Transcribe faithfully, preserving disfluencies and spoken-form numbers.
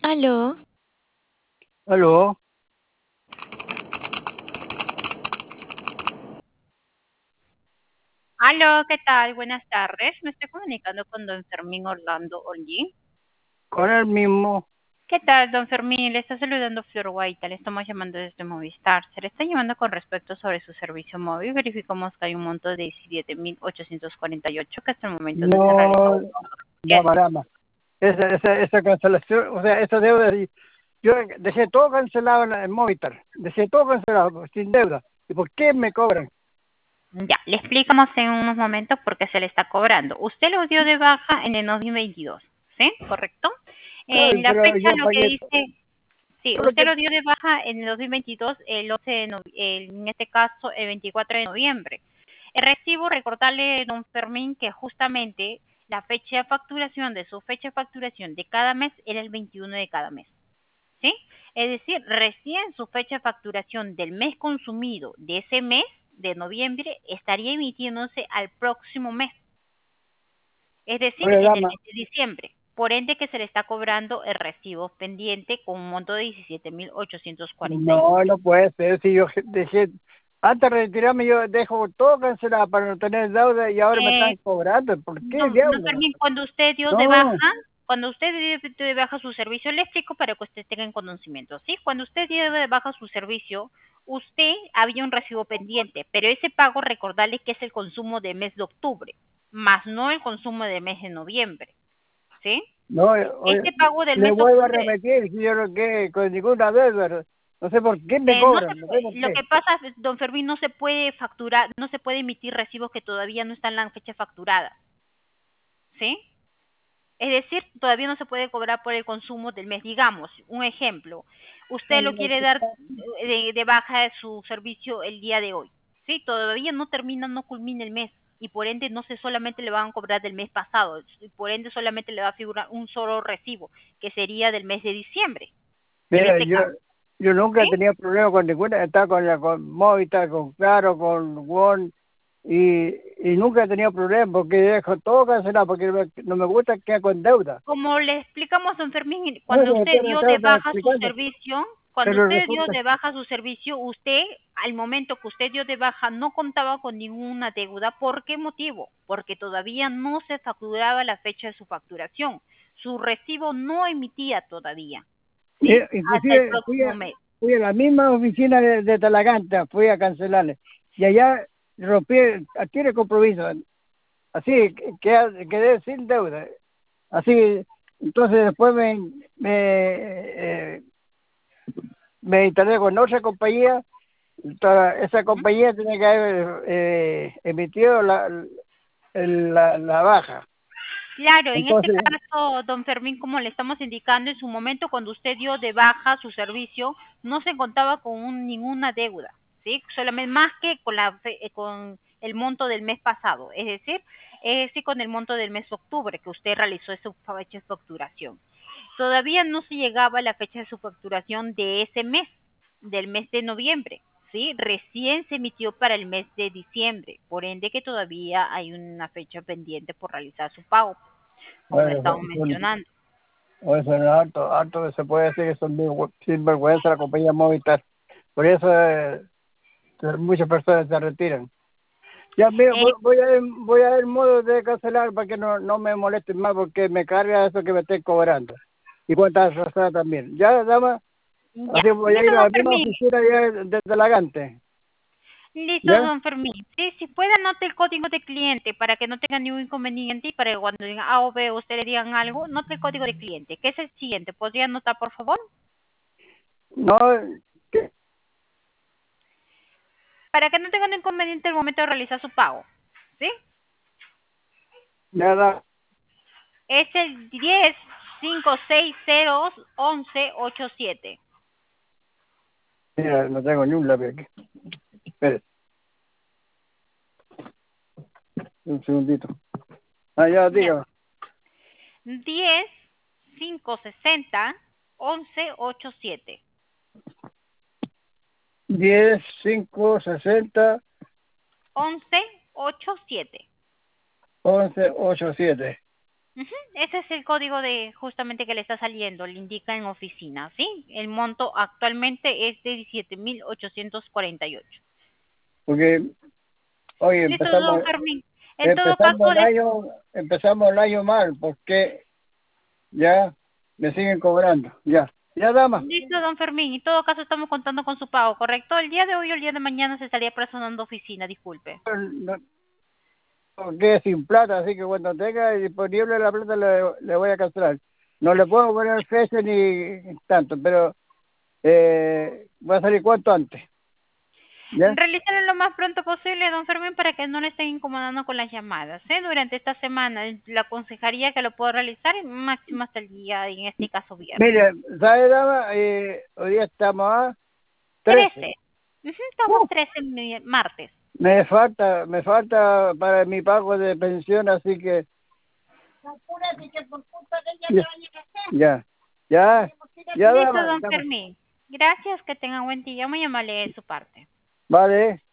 Aló. Aló. Aló, ¿qué tal? Buenas tardes. Me estoy comunicando con don Fermín Orlando Olguín. Con el mismo. ¿Qué tal, don Fermín? Le está saludando Flor Guaita. Le estamos llamando desde Movistar. Se le está llamando con respecto sobre su servicio móvil. Verificamos que hay un monto de diecisiete mil ochocientos cuarenta y ocho que hasta el momento no se realizó. No, dama, dama. Esa, esa, esa cancelación, o sea, esa deuda, yo dejé todo cancelado en, en Movistar. Dejé todo cancelado, sin deuda. ¿Y por qué me cobran? Ya, le explicamos en unos momentos por qué se le está cobrando. Usted lo dio de baja en el dos mil veintidós, ¿sí? ¿Correcto? Claro, En la pero fecha yo lo que pagué dice. Sí, todo lo usted que... lo dio de baja en el dos mil veintidós, el once de noviembre, en este caso el veinticuatro de noviembre. El recibo, recordarle, don Fermín, que justamente la fecha de facturación de su fecha de facturación de cada mes era el veintiuno de cada mes, ¿sí? Es decir, recién su fecha de facturación del mes consumido de ese mes de noviembre estaría emitiéndose al próximo mes, es decir, Oye, en el dama, mes de diciembre. Por ende que se le está cobrando el recibo pendiente con un monto de diecisiete mil ochocientos cuarenta y no, ocho. no puede ser. Si yo dejé, antes de retirarme, yo dejo todo cancelado para no tener deuda y ahora me Eh, están cobrando. ¿Por qué no, no, diablo? Fermín, cuando usted dio de baja, No, cuando usted dio de baja su servicio, le explico para que usted tenga en conocimiento, ¿sí? Cuando usted dio de baja su servicio, usted había un recibo pendiente, pero ese pago, recordarle que es el consumo del mes de octubre, más no el consumo del mes de noviembre, ¿sí? no, oye, Este pago del le mes de vuelvo a octubre. repetir, si yo no que con ninguna deuda. No sé por qué me Eh, no se cobran, no sé puede- por lo qué. que pasa, es, don Fermín, no se puede facturar, no se puede emitir recibos que todavía no están en la fecha facturada, ¿sí? Es decir, todavía no se puede cobrar por el consumo del mes. Digamos, un ejemplo, usted lo quiere dar de, de baja de su servicio el día de hoy, ¿sí? Todavía no termina, no culmina el mes y por ende no se solamente le van a cobrar del mes pasado, y por ende solamente le va a figurar un solo recibo, que sería del mes de diciembre, en Mira, este yo, caso, yo nunca he ¿sí? tenido problemas con ninguna, estaba con la con Movistar, con Claro, con Won, y, y nunca he tenido problemas porque dejo todo cancelado, porque me- no me gusta quedar con deuda. Como le explicamos, don Fermín, No, cuando pero usted usted me dio de estaba baja su explicando, servicio, cuando pero usted dio resulta, de baja su servicio, usted, al momento que usted dio de baja, no contaba con ninguna deuda. ¿Por qué motivo? Porque todavía no se facturaba la fecha de su facturación. Su recibo no emitía todavía, ¿sí? mira, Hasta el inclusive fui próximo a, mes. fui a la misma oficina de, de Talaganta, fui a cancelarle, y allá rompí, adquiere compromiso, así que- quedé, quedé sin deuda. Así, entonces después me, me, eh, me instalé con otra compañía. Toda esa ¿Mm? compañía tiene que haber eh, emitido la, el- la, la baja. Claro, en este Entonces, caso, don Fermín, como le estamos indicando, en su momento cuando usted dio de baja su servicio, no se contaba con un- ninguna deuda, ¿sí? Solamente más que con, la, fe- eh, con el monto del mes pasado, es decir, eh, sí con el monto del mes de octubre que usted realizó esa fecha de facturación. Todavía no se llegaba a la fecha de su facturación de ese mes, del mes de noviembre, ¿sí? Recién se emitió para el mes de diciembre, por ende que todavía hay una fecha pendiente por realizar su pago, como le bueno, estamos son, mencionando. son, son harto, harto que se puede decir que son bien sinvergüenza la compañía Movistar. Por eso eh, muchas personas se retiran. Ya, mira, Eh, voy, voy a ver, voy a ver modo de cancelar para que no, no me molesten más porque me carga eso que me estén cobrando. Y cuántas razones también. Ya, dama, ya, así voy a listo, ir a la don misma Fermín. oficina ya de Talagante. Listo, ¿Ya? don Fermín. Sí, si puede anote el código de cliente para que no tenga ningún inconveniente y para que cuando digan A o B usted le digan algo, note el código de cliente, que es el siguiente. ¿Podría anotar, por favor? No, que- Para que no tengan inconveniente al momento de realizar su pago. ¿Sí? nada. Es el diez cinco seis cero once ochenta y siete. Mira, no tengo ni un lápiz aquí. Espere, un segundito. Ah, ya, Ya. diga. diez cinco sesenta once ochenta y siete. Diez, cinco, sesenta, once ochenta y siete. once, ocho, siete. Ujú, ese es el código de justamente que le está saliendo, le indica en oficina, ¿sí? El monto actualmente es de diecisiete mil ochocientos cuarenta y ocho. Porque hoy Listo, don empezamos, Fermín. En todo empezamos caso, el les... año, empezamos el año mal, porque ya me siguen cobrando, ya. Ya, dama. Listo, don Fermín. En todo caso, estamos contando con su pago, ¿correcto? El día de hoy o el día de mañana se estaría personando oficina, disculpe. No, no quede sin plata, así que cuando tenga disponible la plata le, le voy a cancelar. No le puedo poner fecha ni tanto, pero eh, va a salir cuanto antes, ¿ya? Realícenlo lo más pronto posible, don Fermín, para que no le estén incomodando con las llamadas, ¿eh? Durante esta semana le aconsejaría que lo pueda realizar máximo hasta el día, en este caso viernes. Mire, ¿sabe, dama? Eh, hoy día estamos a trece. Trece. Ujú, estamos Uh, trece mi- martes. me falta, me falta para mi pago de pensión, así que ya, ya, ya, ya, Listo, dama, don dama. Fermín. Gracias, que tenga buen día. Muy amable de su parte. Vale.